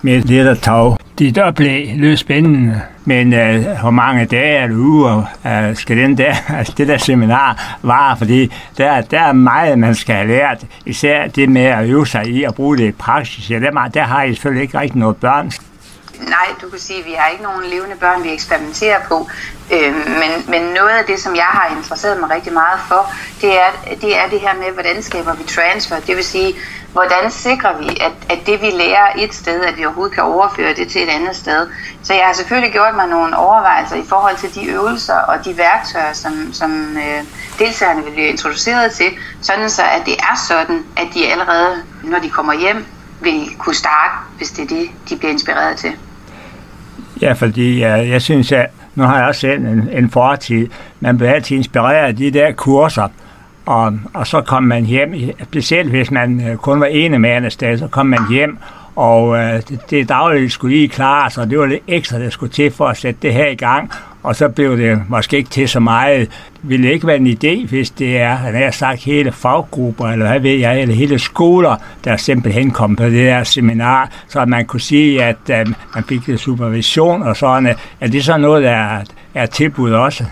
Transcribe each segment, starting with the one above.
med det tog. Det der blev lidt spændende, men hvor mange dage er du ude, og skal det der seminar vare, fordi der er meget, man skal have lært, især det med at øve sig i at bruge det i praksis. Ja, der har I selvfølgelig ikke rigtig noget børn. Nej, du kan sige, at vi har ikke nogen levende børn, vi eksperimenterer på. Men noget af det, som jeg har interesseret mig rigtig meget for, det er det her med, hvordan skaber vi transfer. Det vil sige, hvordan sikrer vi, at det vi lærer et sted, at vi overhovedet kan overføre det til et andet sted. Så jeg har selvfølgelig gjort mig nogle overvejelser i forhold til de øvelser og de værktøjer, som deltagerne vil blive introduceret til, sådan så at det er sådan, at de allerede, når de kommer hjem, vil kunne starte, hvis det er det, de bliver inspireret til. Ja, fordi jeg synes, at nu har jeg også selv en fortid. Man bliver altid inspireret af de der kurser, og så kom man hjem, specielt hvis man kun var ene mand afsted, så kom man hjem, og det daglige skulle lige klare sig, og det var lidt ekstra, der skulle til for at sætte det her i gang, og så blev det måske ikke til så meget. Det ville ikke være en idé, hvis det er, han har sagt, hele faggrupper, eller hvad ved jeg, eller hele skoler, der simpelthen kom på det her seminar, så man kunne sige, at man fik lidt supervision og sådan. Er det så noget, der er tilbud også?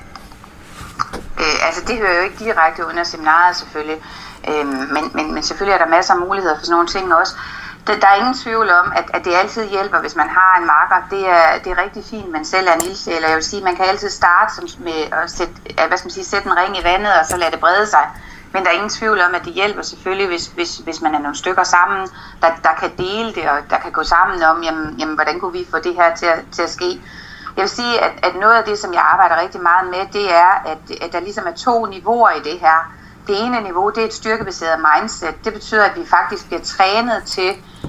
Altså det hører jo ikke direkte under seminaret selvfølgelig, men selvfølgelig er der masser af muligheder for sådan nogle ting også. Der er ingen tvivl om, at det altid hjælper, hvis man har en marker. Det er rigtig fint, man selv er en ildsjæl. Jeg vil sige, man kan altid starte med at sætte en ring i vandet, og så lade det brede sig. Men der er ingen tvivl om, at det hjælper selvfølgelig, hvis man er nogle stykker sammen, der kan dele det, og der kan gå sammen om, jamen hvordan kunne vi få det her til at ske. Jeg vil sige, at noget af det, som jeg arbejder rigtig meget med, det er, at der ligesom er 2 niveauer i det her. Det ene niveau, det er et styrkebaseret mindset. Det betyder, at vi faktisk bliver trænet til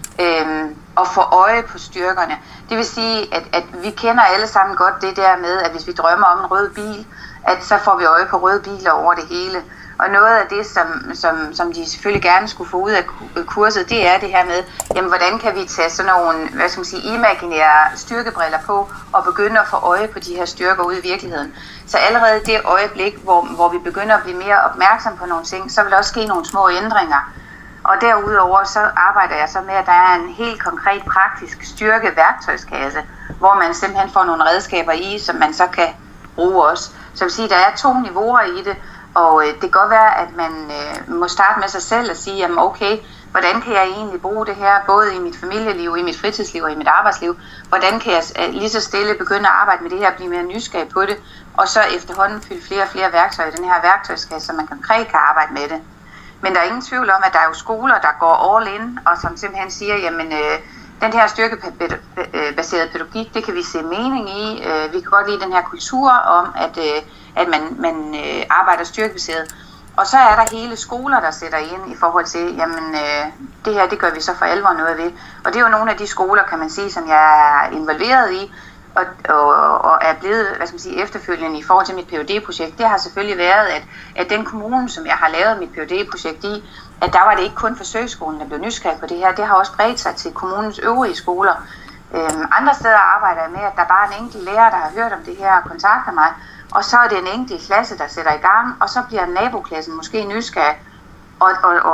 at få øje på styrkerne. Det vil sige, at vi kender alle sammen godt det der med, at hvis vi drømmer om en rød bil, at så får vi øje på røde biler over det hele. Og noget af det, som de selvfølgelig gerne skulle få ud af kurset, det er det her med, jamen, hvordan kan vi tage sådan nogle, imaginære styrkebriller på og begynde at få øje på de her styrker ude i virkeligheden. Så allerede det øjeblik, hvor vi begynder at blive mere opmærksom på nogle ting, så vil der også ske nogle små ændringer. Og derudover så arbejder jeg så med, at der er en helt konkret praktisk styrkeværktøjskasse, hvor man simpelthen får nogle redskaber i, som man så kan bruge også. Så vil sige, der er 2 niveauer i det. Og det kan godt være, at man må starte med sig selv og sige, jamen okay, hvordan kan jeg egentlig bruge det her, både i mit familieliv, i mit fritidsliv og i mit arbejdsliv? Hvordan kan jeg lige så stille begynde at arbejde med det her og blive mere nysgerrig på det? Og så efterhånden fylde flere og flere værktøjer i den her værktøjskasse, så man konkret kan arbejde med det. Men der er ingen tvivl om, at der er jo skoler, der går all in, og som simpelthen siger, jamen den her styrkebaserede pædagogik, det kan vi se mening i. Vi kan godt lide den her kultur om, at man arbejder styrkebaseret. Og så er der hele skoler, der sætter ind i forhold til, jamen det her, det gør vi så for alvor noget ved. Og det er jo nogle af de skoler, kan man sige, som jeg er involveret i, og er blevet, efterfølgende i forhold til mit PhD-projekt. Det har selvfølgelig været, at den kommune, som jeg har lavet mit PhD-projekt i, at der var det ikke kun forsøgsskolen, der blev nysgerrig på det her. Det har også bredt sig til kommunens øvrige skoler. Andre steder arbejder jeg med, at der bare er en enkelt lærer, der har hørt om det her og kontakter mig. Og så er det en enkelt klasse, der sætter i gang, og så bliver naboklassen måske nysgerrig og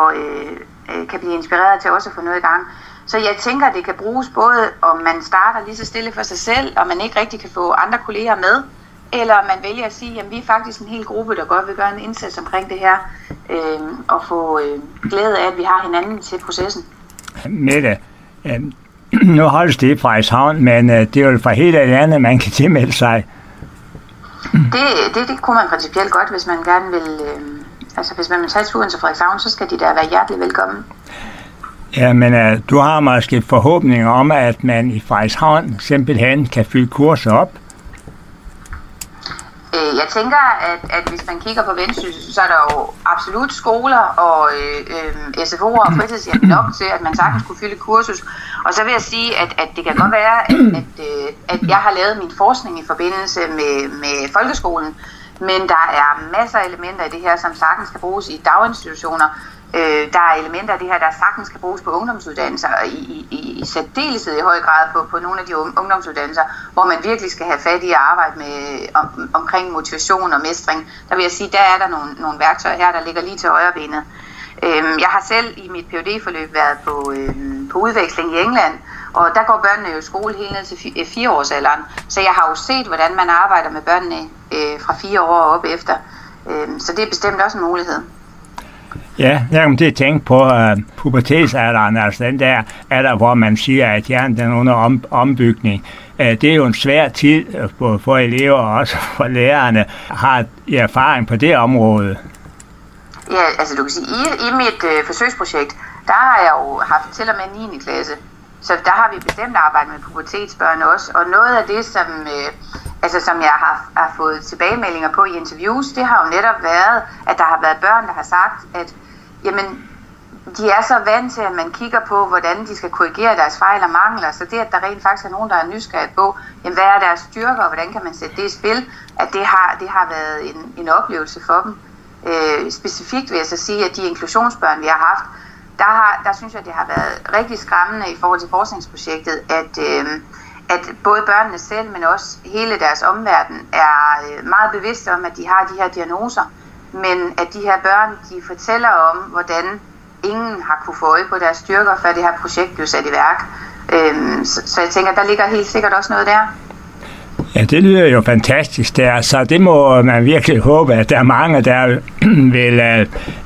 kan blive inspireret til også at få noget i gang. Så jeg tænker, at det kan bruges både, om man starter lige så stille for sig selv, og man ikke rigtig kan få andre kolleger med, eller man vælger at sige, at vi er faktisk en hel gruppe, der godt vil gøre en indsats omkring det her, og få glæde af, at vi har hinanden til processen. Mette, nu holdes det i Frederikshavn, men det er jo fra hele landet, man kan tilmelde sig. Det kunne man principielt godt, hvis man gerne vil, hvis man vil tage turen til Frederikshavn, så skal de der være hjertelig velkommen. Ja, men du har måske forhåbninger om, at man i Frederikshavn simpelthen kan fylde kurser op? Jeg tænker, at hvis man kigger på Vendsyssel, så er der jo absolut skoler og SFO'er og fritidshjem nok til, at man sagtens kunne fylde kursus. Og så vil jeg sige, at det kan godt være, at jeg har lavet min forskning i forbindelse med folkeskolen, men der er masser af elementer i det her, som sagtens kan bruges i daginstitutioner. Der er elementer af det her, der sagtens kan bruges på ungdomsuddannelser, i særdeleshed i høj grad på nogle af de ungdomsuddannelser, hvor man virkelig skal have fat i at arbejde med omkring motivation og mestring. Der vil jeg sige, der er der nogle værktøjer her, der ligger lige til højrebenet. Jeg har selv i mit PhD-forløb været på udveksling i England, og der går børnene jo i skole helt ned til 4-årsalderen. Så jeg har jo set, hvordan man arbejder med børnene fra 4 år og op efter. Så det er bestemt også en mulighed. Ja, jeg kommer til at tænke på pubertetsalderen, altså den der alder, hvor man siger, at hjernen er under ombygning. Det er jo en svær tid for elever og også for lærerne. Har I erfaring på det område? Ja, altså du kan sige, i mit forsøgsprojekt, der har jeg jo haft til og med 9. klasse. Så der har vi bestemt arbejdet med pubertetsbørn også. Og noget af det, som jeg har fået tilbagemeldinger på i interviews, det har jo netop været, at der har været børn, der har sagt, at jamen, de er så vant til, at man kigger på, hvordan de skal korrigere deres fejl og mangler. Så det, at der rent faktisk er nogen, der er nysgerrige på, jamen, hvad er deres styrker, og hvordan kan man sætte det i spil, at det har været en oplevelse for dem. Specifikt vil jeg så sige, at de inklusionsbørn, vi har haft, der synes jeg, det har været rigtig skræmmende i forhold til forskningsprojektet, at både børnene selv, men også hele deres omverden er meget bevidste om, at de har de her diagnoser, men at de her børn, de fortæller om, hvordan ingen har kunne få øje på deres styrker, før det her projekt blev sat i værk. Så jeg tænker, der ligger helt sikkert også noget der. Ja, det lyder jo fantastisk der, så det må man virkelig håbe, at der er mange, der vil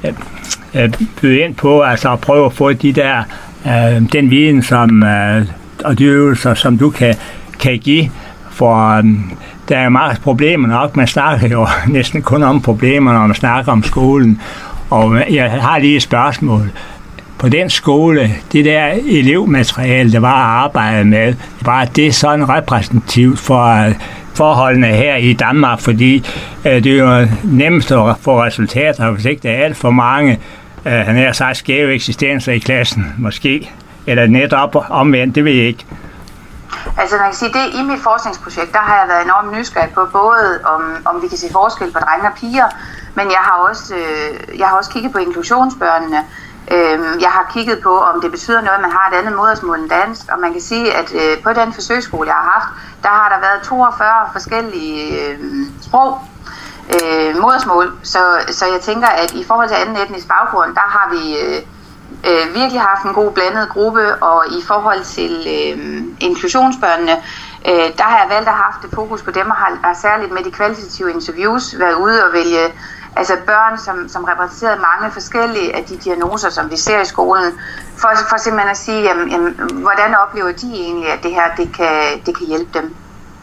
byde ind på, altså at prøve at få de der, den viden som, og de øvelser, som du kan give, for der er mange problemer nok. Man snakker jo næsten kun om problemer, når man snakker om skolen, og jeg har lige et spørgsmål. På den skole, det der elevmateriale, der var at arbejde med, var det sådan repræsentativt for forholdene her i Danmark, fordi det er jo nemmest at få resultater, hvis ikke der er alt for mange, han har sagt, skæve eksistenser i klassen, måske, eller netop omvendt, det ved jeg ikke. Altså man kan sige, det i mit forskningsprojekt, der har jeg været enormt nysgerrig på, både om vi kan se forskel på drenge og piger, men jeg har også kigget på inklusionsbørnene. Jeg har kigget på, om det betyder noget, at man har et andet modersmål end dansk, og man kan sige, at på den forsøgsskole, jeg har haft, der har der været 42 forskellige sprog, modersmål, så jeg tænker, at i forhold til anden etnisk baggrund, der har vi virkelig haft en god blandet gruppe, og i forhold til inklusionsbørnene, der har jeg valgt at have haft et fokus på dem, og har særligt med de kvalitative interviews været ude og vælge altså børn, som repræsenterede mange forskellige af de diagnoser, som vi ser i skolen, for simpelthen at sige, jamen, hvordan oplever de egentlig, at det her det kan hjælpe dem?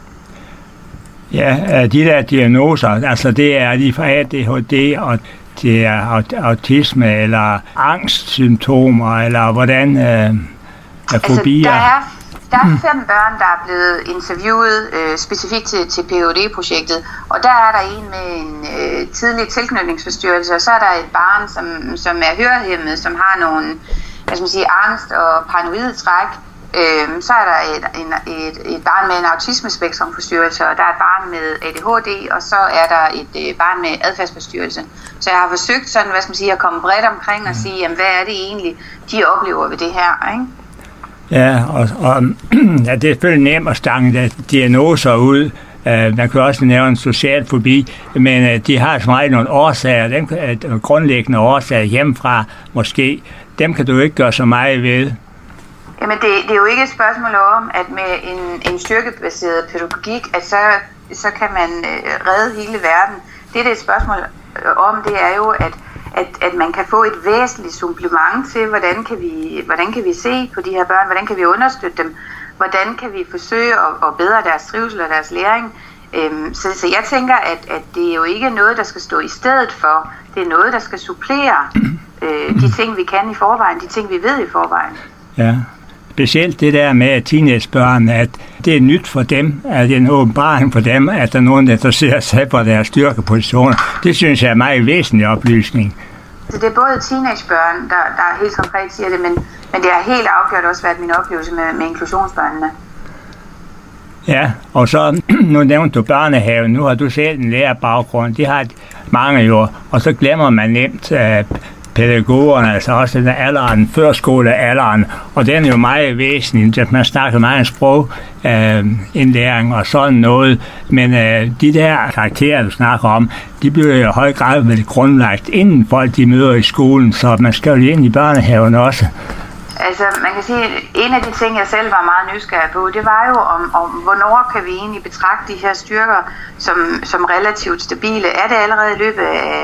Ja, de der diagnoser, altså det er lige fra ADHD, og det er autisme, eller angstsymptomer, eller hvordan fobier. Altså, der er 5 børn, der er blevet interviewet specifikt til PhD-projektet, og der er der en med en tidlig tilknytningsforstyrrelse, og så er der et barn, som er hørehæmmet, som har nogle angst- og paranoide træk. Så er der et barn med en autismespektrumforstyrrelse, og der er et barn med ADHD, og så er der et barn med adfærdsforstyrrelse. Så jeg har forsøgt sådan, at komme bredt omkring og sige, jamen, hvad er det egentlig, de oplever ved det her, ikke? Ja, og ja, det er selvfølgelig nemt at stange diagnoser ud. Man kan også nævne en social fobi, men de har som regel nogle årsager, nogle grundlæggende årsager hjemmefra måske. Dem kan du ikke gøre så meget ved. Jamen det er jo ikke et spørgsmål om, at med en styrkebaseret pædagogik, at så kan man redde hele verden. Det er et spørgsmål om, det er jo, at man kan få et væsentligt supplement til, hvordan kan vi se på de her børn, hvordan kan vi understøtte dem, hvordan kan vi forsøge at bedre deres trivsel og deres læring. Så jeg tænker, at det er jo ikke noget, der skal stå i stedet for, det er noget, der skal supplere de ting, vi kan i forvejen, de ting, vi ved i forvejen. Ja. Specielt det der med teenagebørn, at det er nyt for dem, at det er en åbenbaring for dem, at der er nogen, der interesserer sig for deres styrkepositioner. Det synes jeg er meget væsentlig oplysning. Så det er både teenagebørn, der helt konkret siger det, men det har helt afgjort også været min oplevelse med inklusionsbørnene. Ja, og så nu nævnte du børnehaven, nu har du selv en lærerbaggrund, det har mange jo, og så glemmer man nemt pædagogerne, altså også den alderen, førskolealderen, og den er jo meget væsentlig, at man snakker meget om sprogindlæring og sådan noget, men de der karakterer, du snakker om, de bliver i høj grad vel grundlagt inden folk de møder i skolen, så man skal jo lige ind i børnehaven også. Altså, man kan sige, en af de ting, jeg selv var meget nysgerrig på, det var jo om hvornår kan vi egentlig betragte de her styrker som relativt stabile. Er det allerede i løbet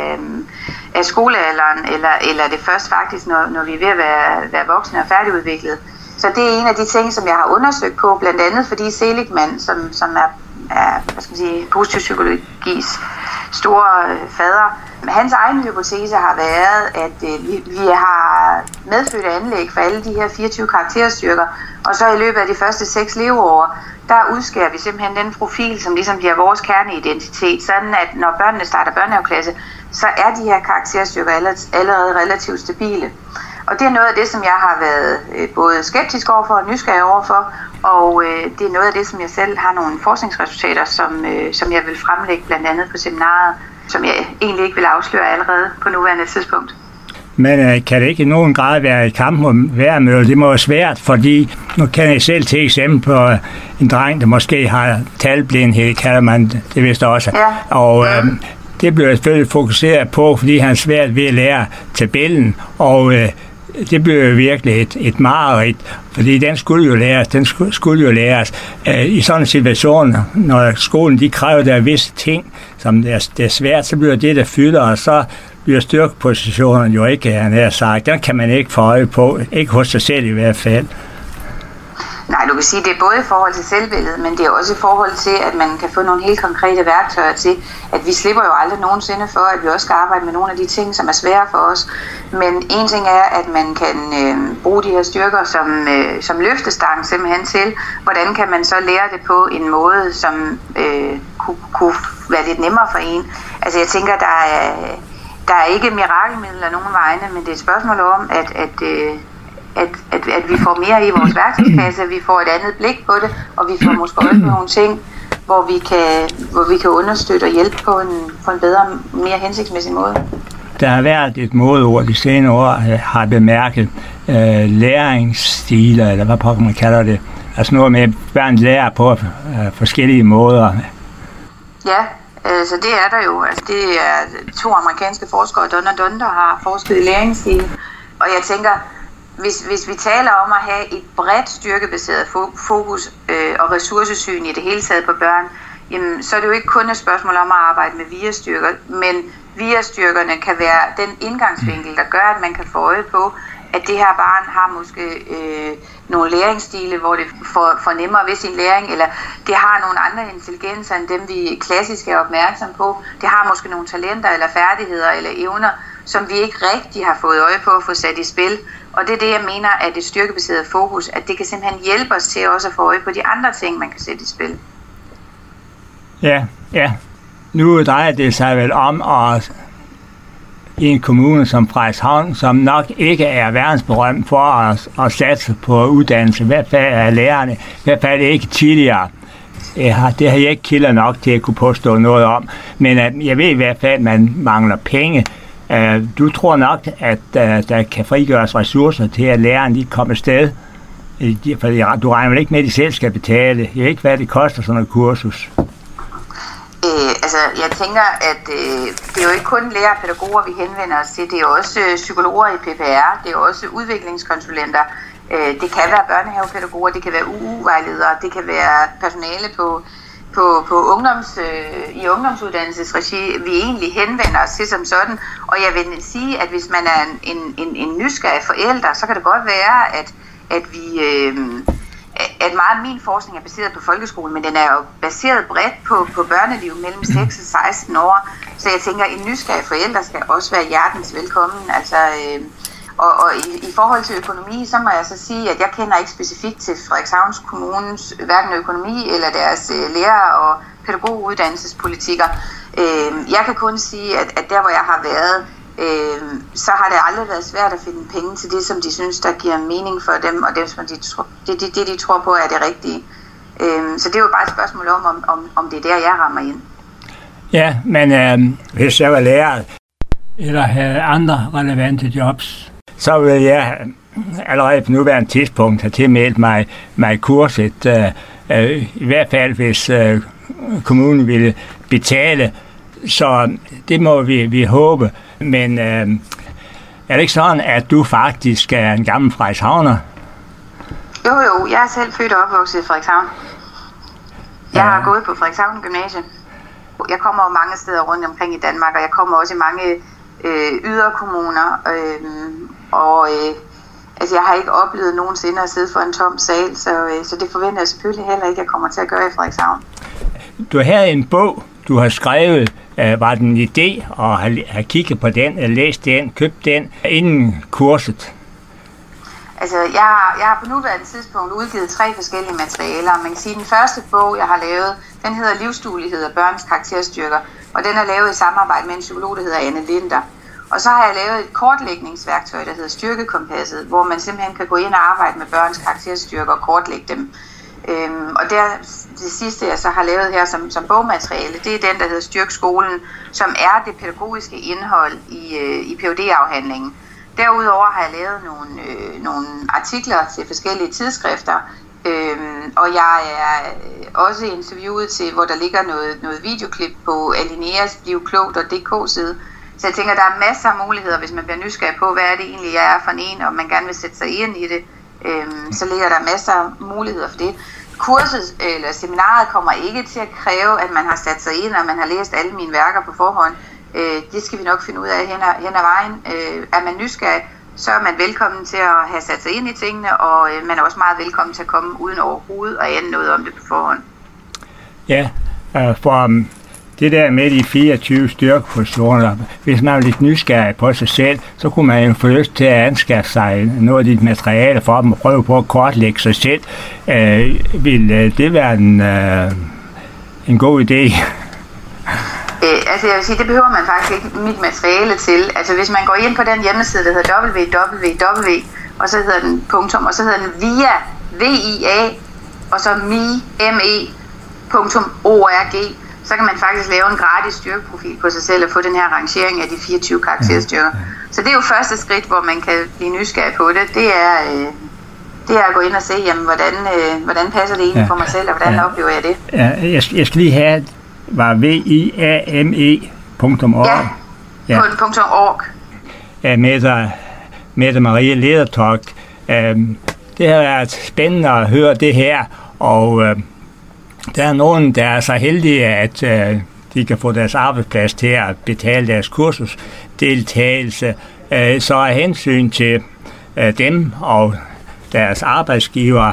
af skolealderen, eller er det først faktisk, når vi er ved at være voksne og færdigudviklet? Så det er en af de ting, som jeg har undersøgt på, blandt andet fordi Seligman, som er hvad skal man sige, positiv psykologis store fader, hans egen hypotese har været, at vi har medfødt anlæg for alle de her 24 karakterstyrker, og så i løbet af de første 6 leveår, der udskærer vi simpelthen den profil, som ligesom bliver vores kerneidentitet, sådan at når børnene starter børnehaveklasse, så er de her karakterstyrker allerede relativt stabile. Og det er noget af det, som jeg har været både skeptisk overfor og nysgerrig overfor, og det er noget af det, som jeg selv har nogle forskningsresultater, som jeg vil fremlægge blandt andet på seminaret, som jeg egentlig ikke vil afsløre allerede på nuværende tidspunkt. Men kan det ikke i nogen grad være et kamp mod værmølle? Det må være svært, fordi nu kan jeg selv til eksempel på en dreng, der måske har talblindhed, kalder man det vist også. Ja. Og det bliver selvfølgelig fokuseret på, fordi han er svært ved at lære tabellen, og det bliver jo virkelig et mareridt, fordi den skulle jo læres. I sådan en situation, når skolen de kræver der visse ting, som det er svært, så bliver det, der fylder, og så bliver styrkepositionen jo ikke, han har sagt. Den kan man ikke få øje på, ikke hos sig selv i hvert fald. Nej, du kan sige, det er både i forhold til selvbilledet, men det er også i forhold til, at man kan få nogle helt konkrete værktøjer til, at vi slipper jo aldrig nogensinde for, at vi også skal arbejde med nogle af de ting, som er svære for os. Men en ting er, at man kan bruge de her styrker som løftestang simpelthen til, hvordan kan man så lære det på en måde, som kunne være lidt nemmere for en. Altså jeg tænker, der er ikke mirakelmidler nogen vegne, men det er et spørgsmål om, at vi får mere i vores værktøjskasse, vi får et andet blik på det, og vi får måske også nogle ting, hvor vi kan understøtte og hjælpe på en bedre, mere hensigtsmæssig måde. Der har været et modeord de senere år, har bemærket læringsstiler, eller hvad man kalder det. Altså noget med, at børn lærer på forskellige måder. Ja, så det er der jo. Altså, det er 2 amerikanske forskere, Don og Don, der har forsket i læringsstil. Og jeg tænker, hvis vi taler om at have et bredt styrkebaseret fokus og ressourcesyn i det hele taget på børn, jamen, så er det jo ikke kun et spørgsmål om at arbejde med VIA-styrker, men VIA-styrkerne kan være den indgangsvinkel, der gør, at man kan få øje på, at det her barn har måske nogle læringsstile, hvor det får nemmere ved sin læring, eller det har nogle andre intelligenser end dem, vi klassisk er opmærksom på. Det har måske nogle talenter eller færdigheder eller evner, som vi ikke rigtig har fået øje på at få sat i spil. Og det er det, jeg mener, at et styrkebaseret fokus, at det kan simpelthen hjælpe os til også at få øje på de andre ting, man kan sætte i spil. Ja. Nu drejer det sig vel om at i en kommune som Frederikshavn, som nok ikke er verdensberømt for at satse på uddannelse, i hvert fald af lærerne, i hvert fald ikke tidligere. Det har jeg ikke kilder nok til at kunne påstå noget om, men jeg ved i hvert fald, at man mangler penge. Du tror nok, at der kan frigøres ressourcer til, at lærerne de kommer afsted. For du regner vel ikke med, at de selv skal betale. Jeg ved ikke, hvad det koster sådan et kursus. Altså, jeg tænker, at det er jo ikke kun lærere og pædagoger, vi henvender os til. Det er jo også psykologer i PPR, det er jo også udviklingskonsulenter. Det kan være børnehavepædagoger, det kan være UU-vejledere, det kan være personale på i ungdomsuddannelsesregi, vi egentlig henvender os til som sådan. Og jeg vil sige, at hvis man er en nysgerrig forælder, så kan det godt være, at vi... at meget af min forskning er baseret på folkeskolen, men den er jo baseret bredt på børneliv mellem 6 og 16 år. Så jeg tænker, at en nysgerrig forælder skal også være hjertens velkommen. Altså, og i forhold til økonomi, så må jeg så sige, at jeg kender ikke specifikt til Frederikshavns Kommunes hverken økonomi eller deres lærer- og pædagoguddannelsespolitikker. Jeg kan kun sige, at der hvor jeg har været, så har det aldrig været svært at finde penge til det, som de synes, der giver mening for dem, og det, som de tror på, er det rigtige. Så det er jo bare et spørgsmål om det er der, jeg rammer ind. Ja, men hvis jeg var lærer, eller havde andre relevante jobs, så vil jeg allerede på nuværende tidspunkt have tilmeldt mig kurset, i hvert fald hvis kommunen ville betale. Så det må vi håbe. Men er det ikke sådan, at du faktisk er en gammel frederikshavner? Jo, jeg er selv født og opvokset i Frederikshavn. Jeg har gået på Frederikshavn Gymnasium. Jeg kommer jo mange steder rundt omkring i Danmark, og jeg kommer også i mange yderkommuner. Altså jeg har ikke oplevet nogensinde at sidde for en tom sal, så det forventer jeg selvfølgelig heller ikke, at jeg kommer til at gøre i Frederikshavn. Du havde en bog, du har skrevet. Var det en idé at have kigget på den, læst den, købt den inden kurset? Altså, jeg har på nuværende tidspunkt udgivet 3 forskellige materialer. Man kan sige, at den første bog, jeg har lavet, den hedder Livsduelighed og børns karakterstyrker, og den er lavet i samarbejde med en psykolog, der hedder Anne Linder. Og så har jeg lavet et kortlægningsværktøj, der hedder Styrkekompasset, hvor man simpelthen kan gå ind og arbejde med børns karakterstyrker og kortlægge dem. Og det sidste, jeg så har lavet her som bogmateriale, det er den, der hedder Styrk skolen, som er det pædagogiske indhold i PhD-afhandlingen. Derudover har jeg lavet nogle artikler til forskellige tidsskrifter, og jeg er også interviewet til, hvor der ligger noget videoklip på Alineas blivklog.dk side. Så jeg tænker, der er masser af muligheder, hvis man bliver nysgerrig på, hvad er det egentlig, jeg er for en, og man gerne vil sætte sig ind i det. Så ligger der masser af muligheder for det. Kurset eller seminaret kommer ikke til at kræve, at man har sat sig ind, og man har læst alle mine værker på forhånd. Det skal vi nok finde ud af hen ad vejen. Er man nysgerrig, så er man velkommen til at have sat sig ind i tingene, og man er også meget velkommen til at komme uden overhovedet og ane noget om det på forhånd. Ja, for det der med de 24 styrkepositioner, hvis man er lidt nysgerrig på sig selv, så kunne man jo få lyst til at anskaffe sig noget af dit materiale for dem og prøve på at kortlægge sig selv. Vil det være en god idé? Altså jeg vil sige, det behøver man faktisk ikke mit materiale til. Altså hvis man går ind på den hjemmeside, der hedder www, og så hedder den punktum, og så hedder den VIA, og så me.org, så kan man faktisk lave en gratis styrkeprofil på sig selv og få den her rangering af de 24 karakterstyrker. Så det er jo første skridt, hvor man kan blive nysgerrig på det. Det er at gå ind og se, jamen, hvordan passer det egentlig for mig selv, og hvordan oplever jeg det? Ja, jeg skal lige have, var viame.org. Ja, på .org. Mette Marie Ledertoft. Det har været spændende at høre det her, og der er nogen, der er så heldige, at de kan få deres arbejdsplads til at betale deres kursusdeltagelse. Så af hensyn til dem og deres arbejdsgivere,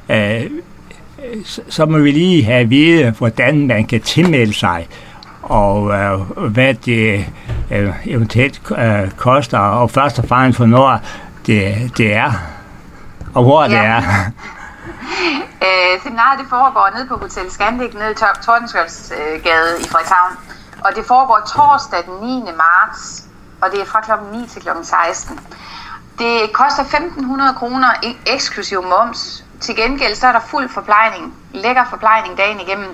så må vi lige have at vide, hvordan man kan tilmelde sig, og hvad det eventuelt koster, og først og fremmest hvornår det er, og hvor det er. Seminaret det foregår nede på Hotel Scandic, nede i Tordenskjoldsgade i Frederikshavn. Og det foregår torsdag den 9. marts, og det er fra klokken 9 til klokken 16. Det koster 1.500 kroner eksklusiv moms. Til gengæld så er der fuld forplejning, lækker forplejning dagen igennem.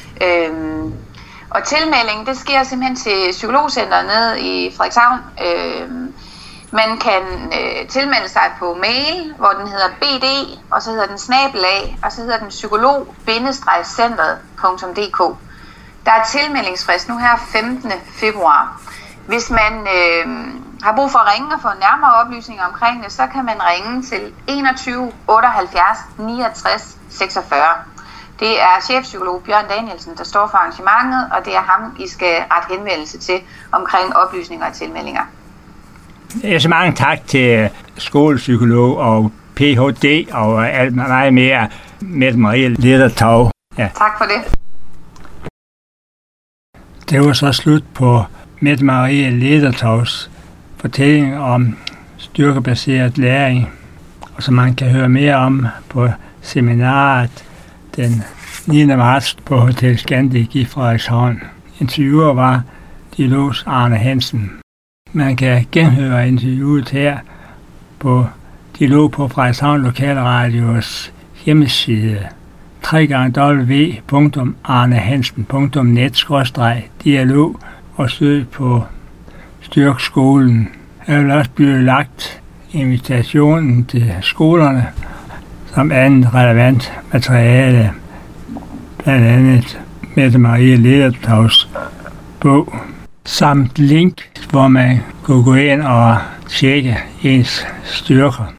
Og tilmeldingen, det sker simpelthen til Psykologcenteret nede i Frederikshavn. Man kan tilmelde sig på mail, hvor den hedder bd, og så hedder den /, og så hedder den psykolog-centret.dk. Der er tilmeldingsfrist nu her 15. februar. Hvis man har brug for at ringe og få nærmere oplysninger omkring det, så kan man ringe til 21 78 69 46. Det er chefpsykolog Bjørn Danielsen, der står for arrangementet, og det er ham, I skal rette henvendelse til omkring oplysninger og tilmeldinger. Så mange tak til skolepsykolog og Ph.D. og alt meget mere, Mette Marie Ledertoft. Ja. Tak for det. Det var så slut på Mette Marie Ledertofts fortælling om styrkebaseret læring, og som man kan høre mere om på seminaret den 9. marts på Hotel Scandic i Frederikshavn. Interviewer var dialogs Arne Hansen. Man kan genhøre interviewet her på Dialog på Frederikshavn Lokalradios hjemmeside www.arnehansen.net/dialog og søg på styrke skolen. Der vil også blive lagt invitationen til skolerne som andet relevant materiale, blandt andet Mette Marie Ledertovs bog, samt link, hvor man kunne gå ind og tjekke ens styrker.